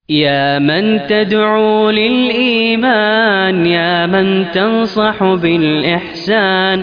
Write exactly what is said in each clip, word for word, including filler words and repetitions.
يا من تدعو للإيمان، يا من تنصح بالإحسان،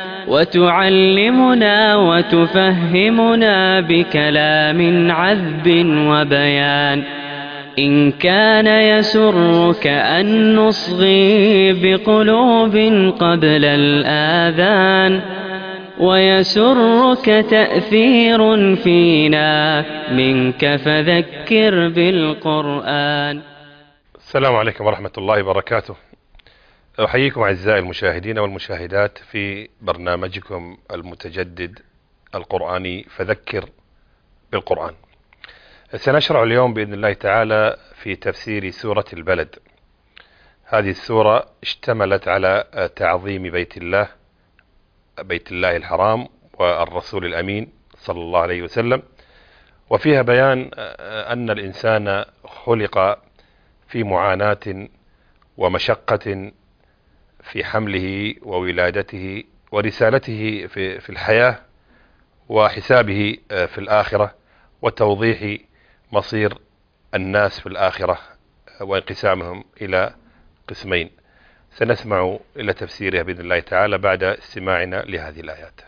وتعلمنا وتفهمنا بكلام عذب وبيان. إن كان يسرك أن نصغي بقلوب قبل الآذان، ويسرك تأثير فينا منك فذكر بالقرآن. السلام عليكم ورحمة الله وبركاته. أحييكم أعزائي المشاهدين والمشاهدات في برنامجكم المتجدد القرآني فذكر بالقرآن. سنشرع اليوم بإذن الله تعالى في تفسير سورة البلد. هذه السورة اشتملت على تعظيم بيت الله بيت الله الحرام والرسول الأمين صلى الله عليه وسلم، وفيها بيان أن الإنسان خلق في معاناة ومشقة في حمله وولادته ورسالته في في الحياة وحسابه في الآخرة، وتوضيح مصير الناس في الآخرة وانقسامهم إلى قسمين. سنسمع إلى تفسيرها بإذن الله تعالى بعد استماعنا لهذه الآيات.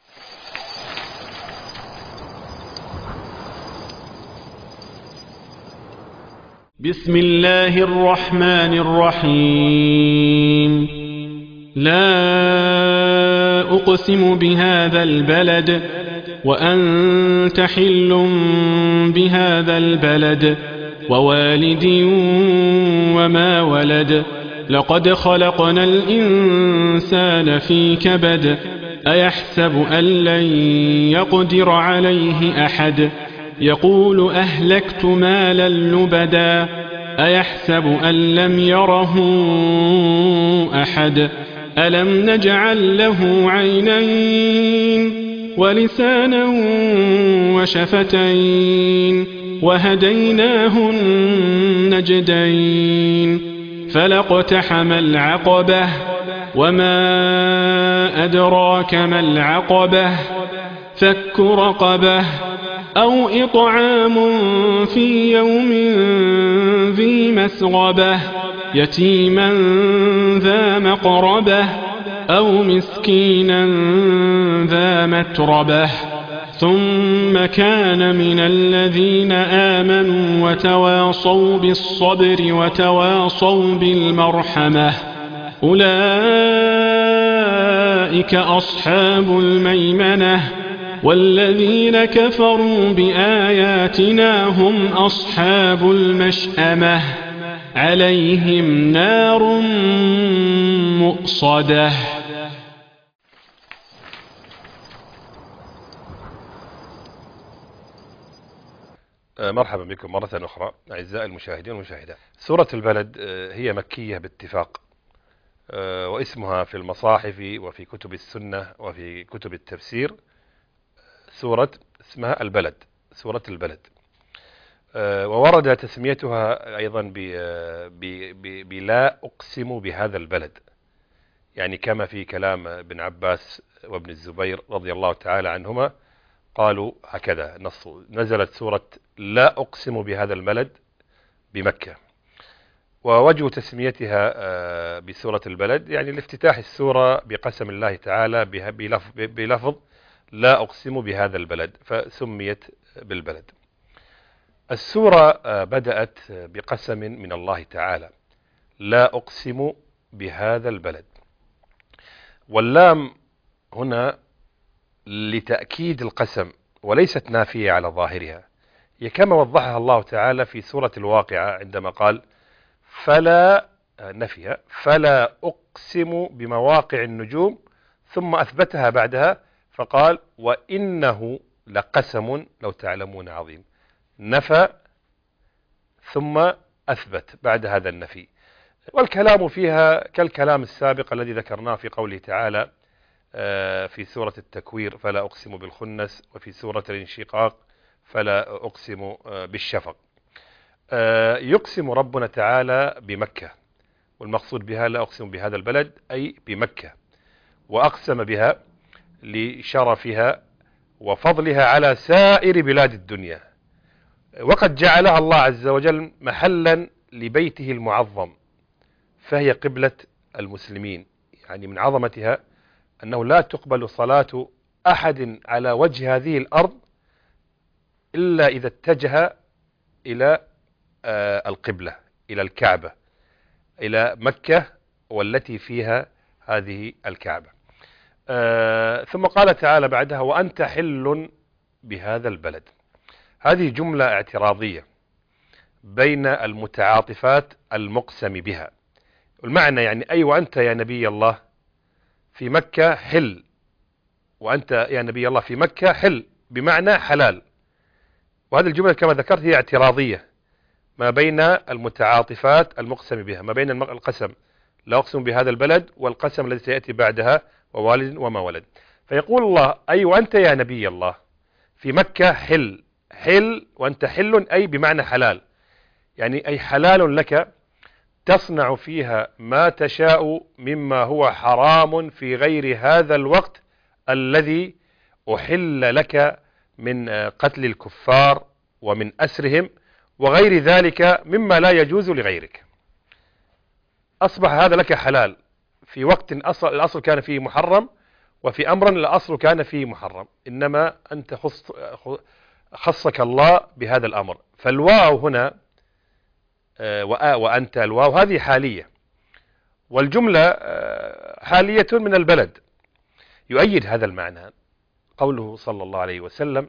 بسم الله الرحمن الرحيم. لا أقسم بهذا البلد وأنت حل بهذا البلد ووالد وما ولد. لقد خلقنا الإنسان في كبد. أيحسب أن لن يقدر عليه أحد. يقول أهلكت مالا لبدا. أيحسب أن لم يره أحد. ألم نجعل له عينين ولسانا وشفتين وهديناه النجدين. فلاقتحم العقبة وما أدراك ما العقبة. فك رقبة أو إطعام في يوم ذي مسغبة يتيما ذا مقربة أو مسكينا ذا متربة. ثم كان من الذين آمنوا وتواصوا بالصبر وتواصوا بالمرحمة. أولئك أصحاب الميمنة. والذين كفروا بآياتنا هم أصحاب المشأمة. عليهم نار مؤصدة. مرحبا بكم مرة أخرى أعزائي المشاهدين والمشاهدات. سورة البلد هي مكية باتفاق، واسمها في المصاحف وفي كتب السنة وفي كتب التفسير سورة اسمها البلد، سورة البلد. وورد تسميتها أيضا بلا أقسم بهذا البلد، يعني كما في كلام ابن عباس وابن الزبير رضي الله تعالى عنهما قالوا هكذا نصوا: نزلت سورة لا أقسم بهذا البلد بمكة. ووجه تسميتها بسورة البلد يعني الافتتاح السورة بقسم الله تعالى بلفظ لا أقسم بهذا البلد، فسميت بالبلد. السورة بدأت بقسم من الله تعالى: لا أقسم بهذا البلد. واللام هنا لتأكيد القسم وليست نافية على ظاهرها، هي كما وضحها الله تعالى في سورة الواقعة عندما قال فلا نفي فلا أقسم بمواقع النجوم، ثم أثبتها بعدها فقال وإنه لقسم لو تعلمون عظيم. نفى ثم أثبت بعد هذا النفي. والكلام فيها كالكلام السابق الذي ذكرناه في قوله تعالى في سورة التكوير فلا أقسم بالخنس، وفي سورة الانشقاق فلا أقسم بالشفق. يقسم ربنا تعالى بمكة، والمقصود بها لا أقسم بهذا البلد أي بمكة، وأقسم بها لشرفها وفضلها على سائر بلاد الدنيا، وقد جعلها الله عز وجل محلا لبيته المعظم، فهي قبلة المسلمين. يعني من عظمتها أنه لا تقبل صلاة أحد على وجه هذه الأرض إلا إذا اتجه إلى القبلة، إلى الكعبة، إلى مكة والتي فيها هذه الكعبة. ثم قال تعالى بعدها: وأنت حل بهذا البلد. هذه جملة اعتراضية بين المتعاطفات المقسم بها. المعنى يعني أي وأنت يا نبي الله في مكة حل، وأنت يا نبي الله في مكة حل بمعنى حلال. وهذه الجملة كما ذكرت هي اعتراضية ما بين المتعاطفات المقسم بها، ما بين القسم لا أقسم بهذا البلد والقسم الذي سيأتي بعدها ووالد وما ولد. فيقول الله: أي وأنت يا نبي الله في مكة حل. حل وأنت حل أي بمعنى حلال، يعني أي حلال لك تصنع فيها ما تشاء مما هو حرام في غير هذا الوقت الذي أحل لك من قتل الكفار ومن أسرهم وغير ذلك مما لا يجوز لغيرك. أصبح هذا لك حلال في وقت أصل الأصل كان فيه محرم، وفي أمر الأصل كان فيه محرم، إنما أنت خص خصك الله بهذا الأمر. فالواو هنا وأنت الواو هذه حالية، والجملة حالية من البلد. يؤيد هذا المعنى قوله صلى الله عليه وسلم: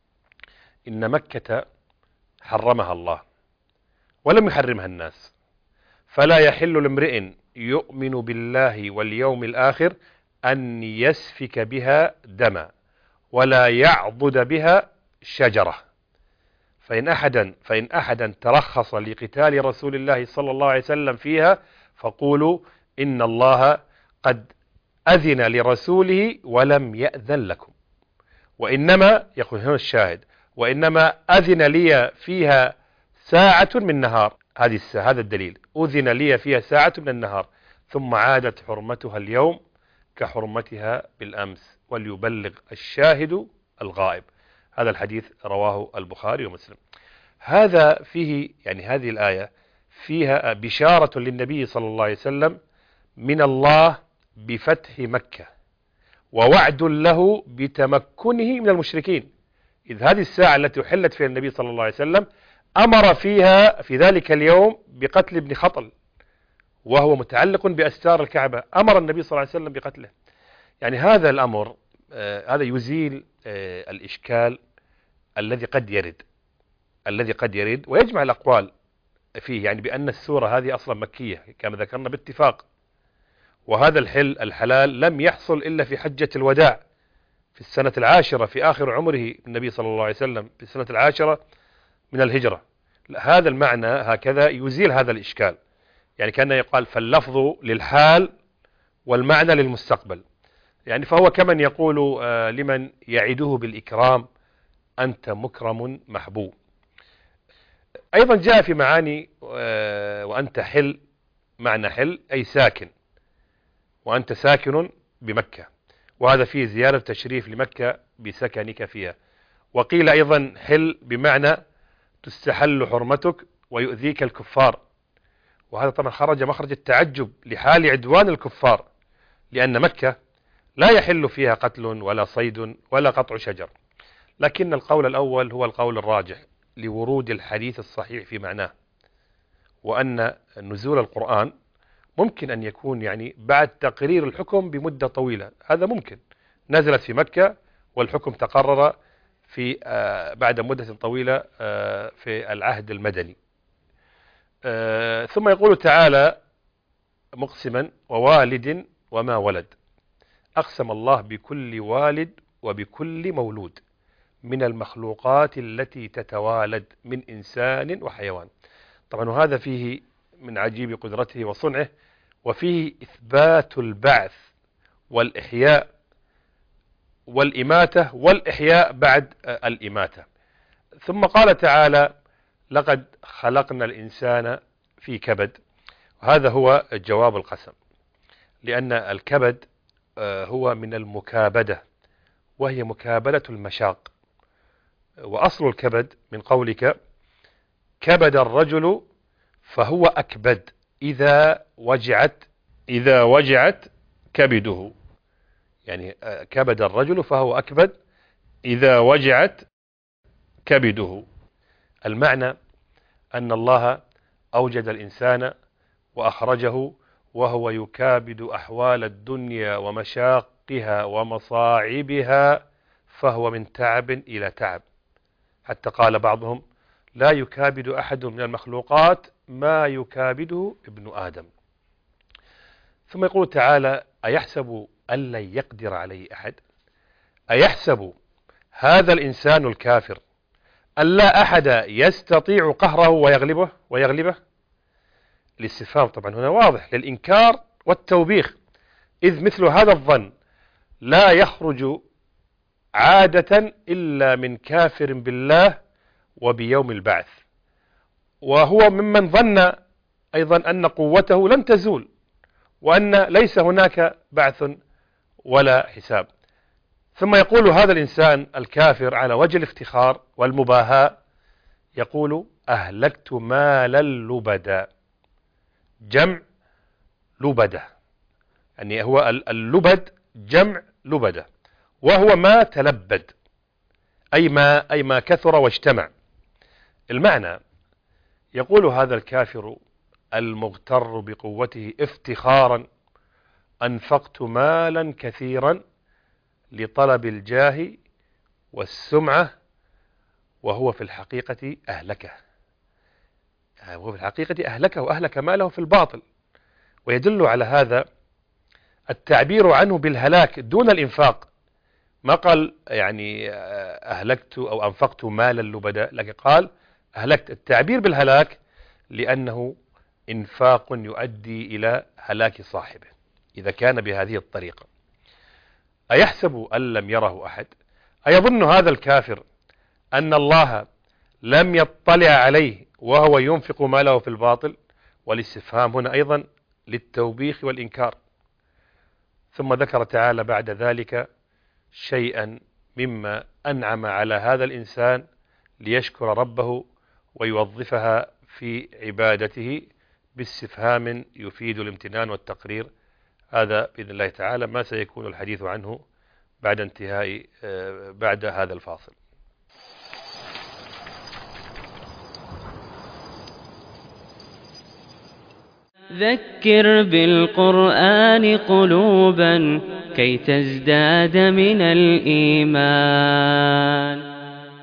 إن مكة حرمها الله ولم يحرمها الناس، فلا يحل لامرئ يؤمن بالله واليوم الآخر أن يسفك بها دما ولا يعضد بها شجرة. فإن أحدا فإن أحدا ترخص لقتال رسول الله صلى الله عليه وسلم فيها فقولوا إن الله قد أذن لرسوله ولم يأذن لكم، وإنما يقول هنا الشاهد: وإنما أذن لي فيها ساعة من نهار. هذه الساعة هذا الدليل، أذن لي فيها ساعة من النهار ثم عادت حرمتها اليوم كحرمتها بالأمس وليبلغ الشاهد الغائب. هذا الحديث رواه البخاري ومسلم. هذا فيه يعني هذه الآية فيها بشارة للنبي صلى الله عليه وسلم من الله بفتح مكة، ووعد له بتمكنه من المشركين، إذ هذه الساعة التي أحلت فيها النبي صلى الله عليه وسلم أمر فيها في ذلك اليوم بقتل ابن خطل وهو متعلق بأستار الكعبة، أمر النبي صلى الله عليه وسلم بقتله. يعني هذا الأمر آه هذا يزيل آه الإشكال الذي قد يرد الذي قد يرد ويجمع الأقوال فيه، يعني بأن السورة هذه أصلا مكية كما ذكرنا باتفاق، وهذا الحل الحلال لم يحصل إلا في حجة الوداع في السنة العاشرة في آخر عمره النبي صلى الله عليه وسلم في السنة العاشرة من الهجرة. هذا المعنى هكذا يزيل هذا الإشكال، يعني كان يقال فاللفظ للحال والمعنى للمستقبل، يعني فهو كمن يقول آه لمن يعده بالإكرام أنت مكرم محبوب. أيضا جاء في معاني آه وأنت حل، معنى حل أي ساكن، وأنت ساكن بمكة، وهذا فيه زيادة تشريف لمكة بسكنك فيها. وقيل أيضا حل بمعنى تستحل حرمتك ويؤذيك الكفار، وهذا طبعا خرج مخرج التعجب لحال عدوان الكفار، لأن مكة لا يحل فيها قتل ولا صيد ولا قطع شجر. لكن القول الأول هو القول الراجح لورود الحديث الصحيح في معناه، وأن نزول القرآن ممكن أن يكون يعني بعد تقرير الحكم بمدة طويلة، هذا ممكن، نزلت في مكة والحكم تقرر في آه بعد مدة طويلة آه في العهد المدني. آه ثم يقول تعالى مقسما ووالد وما ولد، أقسم الله بكل والد وبكل مولود من المخلوقات التي تتوالد من إنسان وحيوان. طبعا وهذا فيه من عجيب قدرته وصنعه، وفيه إثبات البعث والإحياء والإماتة والإحياء بعد الإماتة. ثم قال تعالى لقد خلقنا الإنسان في كبد، وهذا هو جواب القسم، لأن الكبد هو من المكابدة، وهي مكابلة المشاق، وأصل الكبد من قولك كبد الرجل فهو أكبد إذا وجعت إذا وجعت كبده. يعني كبد الرجل فهو أكبد إذا وجعت كبده. المعنى أن الله أوجد الإنسان وأخرجه وهو يكابد أحوال الدنيا ومشاقها ومصاعبها، فهو من تعب إلى تعب، حتى قال بعضهم: لا يكابد أحد من المخلوقات ما يكابده ابن آدم. ثم يقول تعالى: أيحسب أن لن يقدر عليه أحد؟ أيحسب هذا الإنسان الكافر أن لا أحد يستطيع قهره ويغلبه ويغلبه؟ الاستفهام طبعا هنا واضح للإنكار والتوبيخ، إذ مثل هذا الظن لا يخرج عادة إلا من كافر بالله وبيوم البعث، وهو ممن ظن أيضا أن قوته لن تزول وأن ليس هناك بعث ولا حساب. ثم يقول هذا الإنسان الكافر على وجه الافتخار والمباهاة، يقول: أهلكت مالا لبدا. جمع لبدة، يعني هو اللبد جمع لبدة، وهو ما تلبد، أي ما, أي ما كثر واجتمع. المعنى يقول هذا الكافر المغتر بقوته افتخارا: أنفقت مالا كثيرا لطلب الجاه والسمعة، وهو في الحقيقة أهلكه وهو في الحقيقة أهلكه وأهلك ماله في الباطل. ويدل على هذا التعبير عنه بالهلاك دون الإنفاق، ما قال يعني أهلكت أو أنفقت مالا لبدا، لكن قال أهلكت. التعبير بالهلاك لأنه إنفاق يؤدي إلى هلاك صاحبه إذا كان بهذه الطريقة. أيحسب أن لم يره أحد؟ أيظن هذا الكافر أن الله لم يطلع عليه وهو ينفق ماله في الباطل؟ والاستفهام هنا أيضا للتوبيخ والإنكار. ثم ذكر تعالى بعد ذلك شيئا مما أنعم على هذا الإنسان ليشكر ربه ويوظفها في عبادته باستفهام يفيد الامتنان والتقرير. هذا بإذن الله تعالى ما سيكون الحديث عنه بعد انتهاء بعد هذا الفاصل. ذكر بالقرآن قلوبا كي تزداد من الإيمان.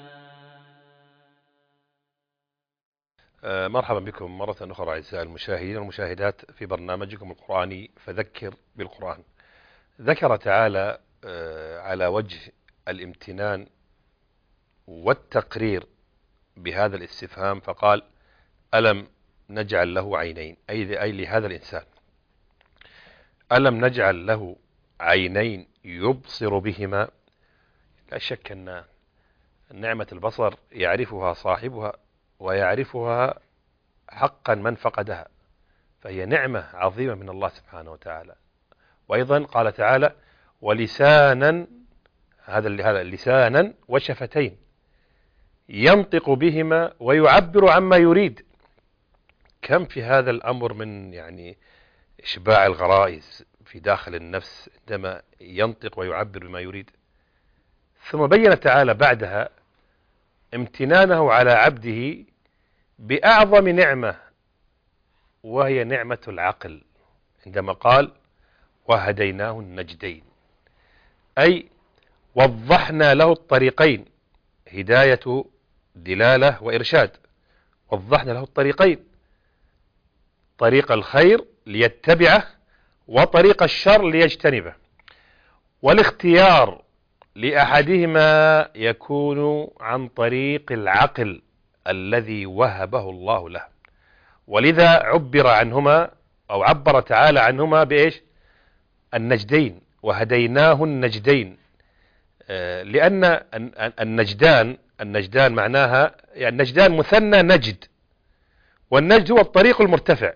مرحبا بكم مرة أخرى أعزائي المشاهدين والمشاهدات في برنامجكم القرآني فذكر بالقرآن. ذكر تعالى على وجه الامتنان والتقرير بهذا الاستفهام فقال: ألم نجعل له عينين، أي أي لهذا الإنسان. ألم نجعل له عينين يبصر بهما؟ لا شك أن نعمة البصر يعرفها صاحبها ويعرفها حقا من فقدها، فهي نعمة عظيمة من الله سبحانه وتعالى. وأيضا قال تعالى: ولسانا، هذا هذا لسانا وشفتين ينطق بهما ويعبر عما يريد. كم في هذا الأمر من يعني إشباع الغرائز في داخل النفس عندما ينطق ويعبر بما يريد. ثم بين تعالى بعدها امتنانه على عبده بأعظم نعمة، وهي نعمة العقل، عندما قال: وهديناه النجدين، أي وضحنا له الطريقين، هداية دلالة وإرشاد. وضحنا له الطريقين، طريق الخير ليتبعه وطريق الشر ليجتنبه، والاختيار لأحدهما يكون عن طريق العقل الذي وهبه الله له. ولذا عبر عنهما أو عبر تعالى عنهما بإيش؟ النجدين، وهديناه النجدين، لأن النجدان النجدان معناها يعني النجدان مثنى نجد، والنجد هو الطريق المرتفع،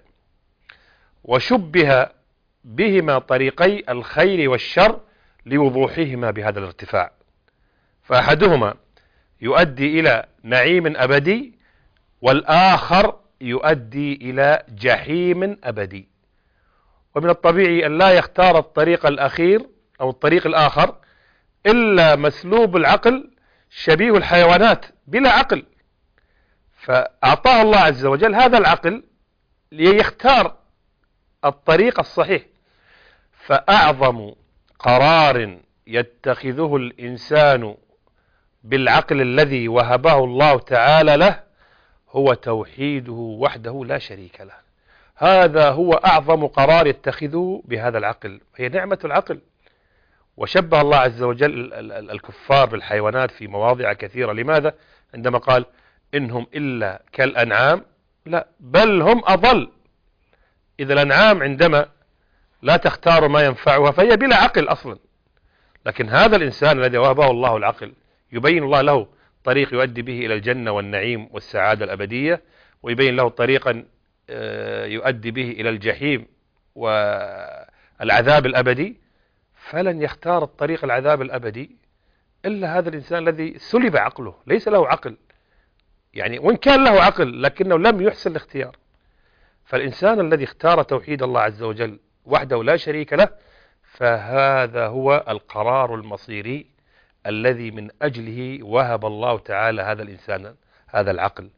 وشبه بهما طريقي الخير والشر لوضوحهما بهذا الارتفاع. فأحدهما يؤدي إلى نعيم أبدي، والآخر يؤدي إلى جحيم أبدي. ومن الطبيعي أن لا يختار الطريق الأخير أو الطريق الآخر إلا مسلوب العقل شبيه الحيوانات بلا عقل، فأعطاه الله عز وجل هذا العقل ليختار الطريق الصحيح. فأعظم قرار يتخذه الإنسان بالعقل الذي وهبه الله تعالى له هو توحيده وحده لا شريك له. هذا هو أعظم قرار يتخذه بهذا العقل، هي نعمة العقل. وشبه الله عز وجل الكفار بالحيوانات في مواضع كثيرة. لماذا؟ عندما قال إنهم إلا كالأنعام، لا بل هم أضل. إذا الأنعام عندما لا تختار ما ينفعها فهي بلا عقل أصلا، لكن هذا الإنسان الذي وهبه الله العقل يبين الله له طريق يؤدي به إلى الجنة والنعيم والسعادة الأبدية، ويبين له طريقا يؤدي به إلى الجحيم والعذاب الأبدي، فلن يختار الطريق العذاب الأبدي إلا هذا الإنسان الذي سلب عقله، ليس له عقل، يعني وإن كان له عقل لكنه لم يحسن الاختيار. فالإنسان الذي اختار توحيد الله عز وجل وحده لا شريك له، فهذا هو القرار المصيري الذي من أجله وهب الله تعالى هذا الإنسان هذا العقل.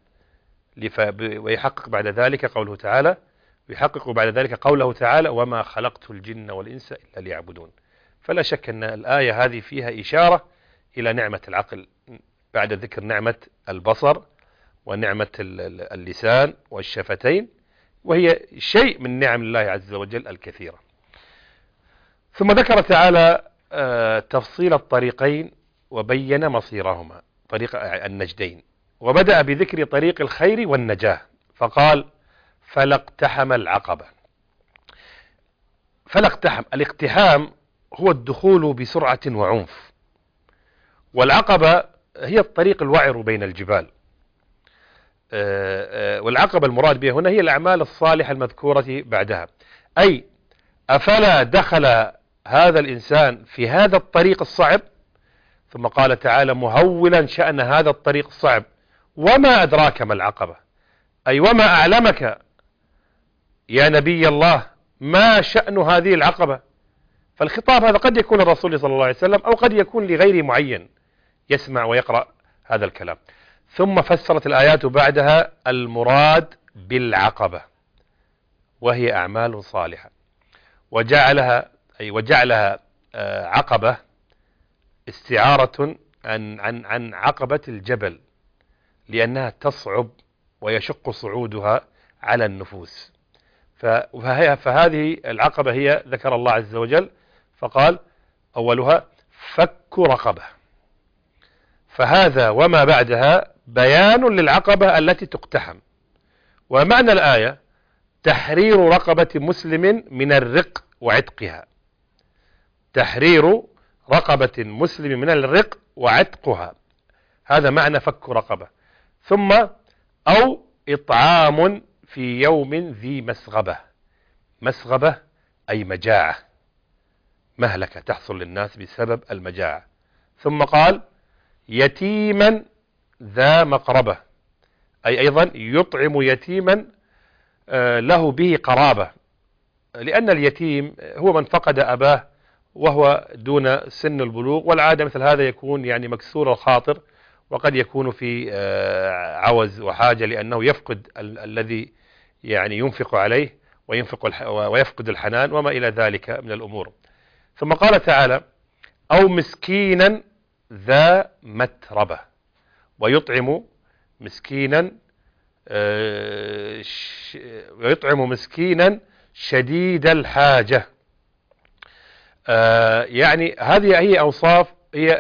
ويحقق بعد ذلك قوله تعالى ويحقق بعد ذلك قوله تعالى وما خلقت الجن والإنس إلا ليعبدون. فلا شك أن الآية هذه فيها إشارة إلى نعمة العقل بعد ذكر نعمة البصر ونعمة اللسان والشفتين، وهي شيء من نعم الله عز وجل الكثيرة. ثم ذكر تعالى تفصيل الطريقين وبين مصيرهما، طريق النجدين، وبدأ بذكر طريق الخير والنجاة فقال فلا اقتحم العقبة. فلا اقتحم، الاقتحام هو الدخول بسرعة وعنف، والعقبة هي الطريق الوعر بين الجبال. والعقبة المراد بها هنا هي الأعمال الصالحة المذكورة بعدها، أي أفلا دخل هذا الإنسان في هذا الطريق الصعب، ثم قال تعالى مهولا شأن هذا الطريق الصعب وما أدراك ما العقبة، أي وما أعلمك يا نبي الله ما شأن هذه العقبة. فالخطاب هذا قد يكون الرسول صلى الله عليه وسلم أو قد يكون لغير معين يسمع ويقرأ هذا الكلام. ثم فسرت الآيات بعدها المراد بالعقبة وهي أعمال صالحة، وجعلها أي وجعلها عقبة استعارة عن عن عن عقبة الجبل، لأنها تصعب ويشق صعودها على النفوس. فهي فهذه العقبة هي ذكر الله عز وجل فقال أولها فك رقبة، فهذا وما بعدها بيان للعقبة التي تقتحم. ومعنى الآية تحرير رقبة مسلم من الرق وعتقها، تحرير رقبة مسلم من الرق وعتقها، هذا معنى فك رقبة. ثم أو إطعام في يوم ذي مسغبة، مسغبة أي مجاعة، مهلكة تحصل للناس بسبب المجاعة. ثم قال يتيما ذا مقربة، أي أيضا يطعم يتيما له به قرابة، لأن اليتيم هو من فقد أباه وهو دون سن البلوغ، والعادة مثل هذا يكون يعني مكسور الخاطر، وقد يكون في عوز وحاجة لأنه يفقد ال الذي يعني ينفق عليه وينفق ويفقد الحنان وما إلى ذلك من الأمور. ثم قال تعالى أو مسكينا ذا متربة، ويطعم مسكينا ويطعم مسكينا شديد الحاجة. يعني هذه هي أوصاف، هي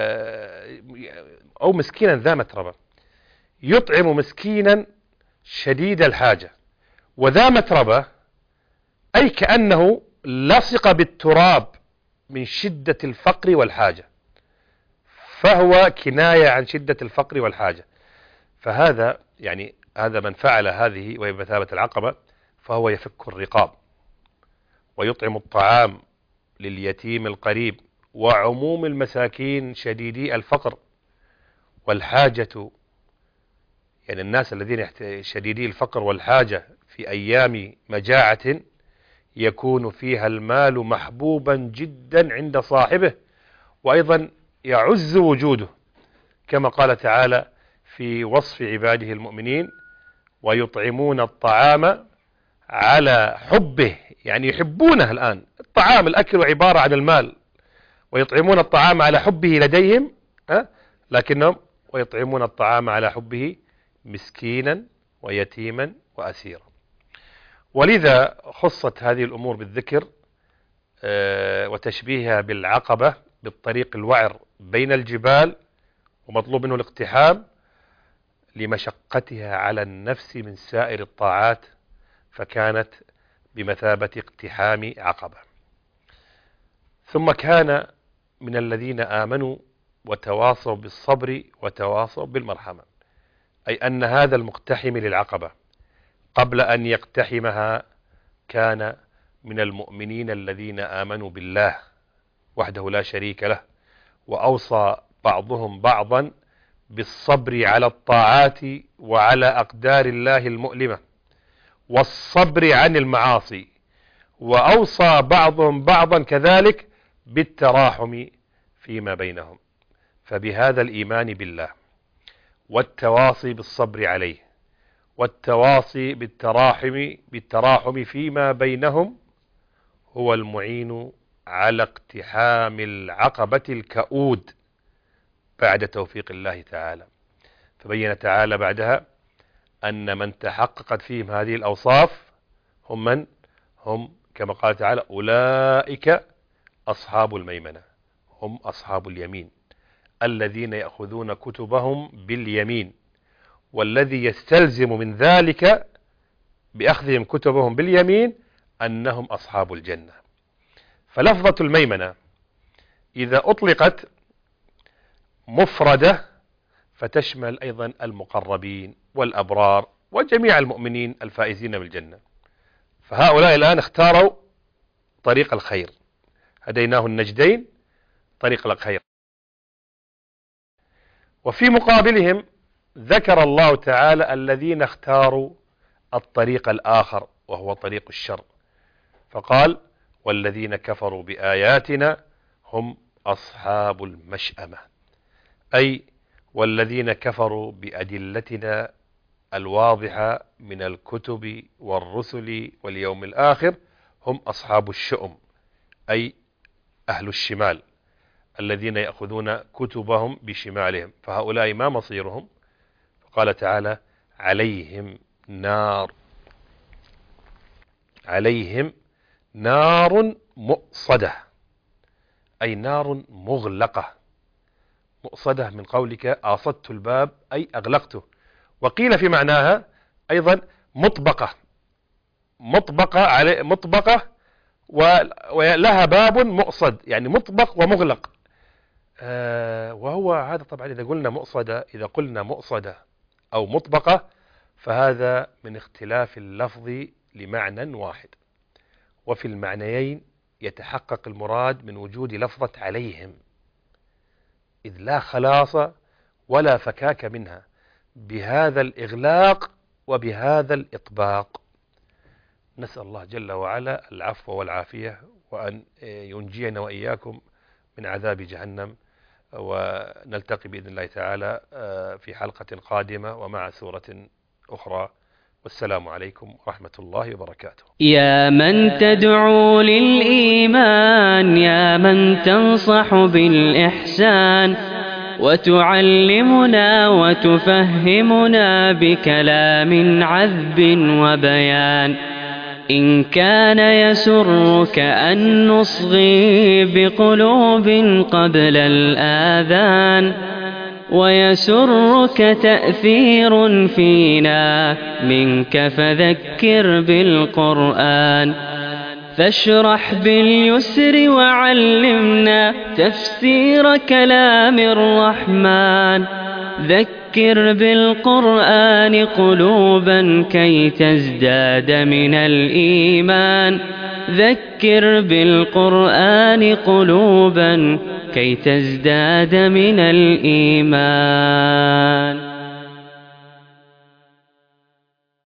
أو مسكينا ذا متربة، يطعم مسكينا شديد الحاجة، وذا متربة أي كأنه لصق بالتراب من شدة الفقر والحاجة، فهو كناية عن شدة الفقر والحاجة. فهذا يعني هذا من فعل هذه وهي بمثابة العقبة فهو يفك الرقاب ويطعم الطعام لليتيم القريب وعموم المساكين شديدي الفقر والحاجة، يعني الناس الذين شديدي الفقر والحاجة في أيام مجاعة يكون فيها المال محبوبا جدا عند صاحبه، وأيضا يعز وجوده، كما قال تعالى في وصف عباده المؤمنين: ويطعمون الطعام على حبه، يعني يحبونه. الآن الطعام الأكل عبارة عن المال، ويطعمون الطعام على حبه لديهم، أه؟ لكنهم ويطعمون الطعام على حبه مسكينا ويتيما وأسيرا. ولذا خصت هذه الأمور بالذكر أه وتشبيهها بالعقبة بالطريق الوعر بين الجبال، ومطلوب منه الاقتحام لمشقتها على النفس من سائر الطاعات، فكانت بمثابة اقتحام عقبة. ثم كان من الذين آمنوا وتواصوا بالصبر وتواصوا بالمرحمة، أي أن هذا المقتحم للعقبة قبل أن يقتحمها كان من المؤمنين الذين آمنوا بالله وحده لا شريك له، وأوصى بعضهم بعضا بالصبر على الطاعات وعلى أقدار الله المؤلمة والصبر عن المعاصي، وأوصى بعضهم بعضا كذلك بالتراحم فيما بينهم. فبهذا الإيمان بالله والتواصي بالصبر عليه والتواصي بالتراحم بالتراحم فيما بينهم هو المعين على اقتحام العقبة الكؤود بعد توفيق الله تعالى. فبين تعالى بعدها أن من تحققت فيهم هذه الأوصاف هم من؟ هم كما قال تعالى: أولئك أصحاب الميمنة، هم أصحاب اليمين الذين يأخذون كتبهم باليمين. والذي يستلزم من ذلك بأخذهم كتبهم باليمين أنهم أصحاب الجنة. فلفظة الميمنة إذا أطلقت مفردة فتشمل أيضا المقربين والأبرار وجميع المؤمنين الفائزين بالجنة. فهؤلاء الآن اختاروا طريق الخير، هديناه النجدين، طريق الخير. وفي مقابلهم ذكر الله تعالى الذين اختاروا الطريق الآخر وهو طريق الشر، فقال: والذين كفروا بآياتنا هم أصحاب المشأمة، أي والذين كفروا بأدلتنا الواضحة من الكتب والرسل واليوم الآخر هم أصحاب الشؤم، أي أهل الشمال الذين يأخذون كتبهم بشمالهم. فهؤلاء ما مصيرهم؟ قال تعالى: عليهم نار عليهم نار مؤصدة، أي نار مغلقة. مؤصدة من قولك آصدت الباب، أي أغلقته. وقيل في معناها أيضا مطبقة مطبقة على مطبقة ولها باب مؤصد، يعني مطبق ومغلق. آه وهو هذا طبعا إذا قلنا مؤصدة إذا قلنا مؤصدة أو مطبقة فهذا من اختلاف اللفظ لمعنى واحد، وفي المعنيين يتحقق المراد من وجود لفظة عليهم، إذ لا خلاص ولا فكاك منها بهذا الإغلاق وبهذا الإطباق. نسأل الله جل وعلا العفو والعافية، وأن ينجينا وإياكم من عذاب جهنم. ونلتقي بإذن الله تعالى في حلقة قادمة ومع سورة أخرى، والسلام عليكم ورحمة الله وبركاته. يا من تدعو للإيمان، يا من تنصح بالإحسان، وتعلمنا وتفهمنا بكلام عذب وبيان. إن كان يسرك أن نصغي بقلوب قبل الآذان، ويسرك تأثير فينا منك فذكر بالقرآن. فاشرح باليسر وعلمنا تفسير كلام الرحمن. ذكر بالقرآن قلوبا كي تزداد من الإيمان. ذكر بالقرآن قلوبا كي تزداد من الإيمان.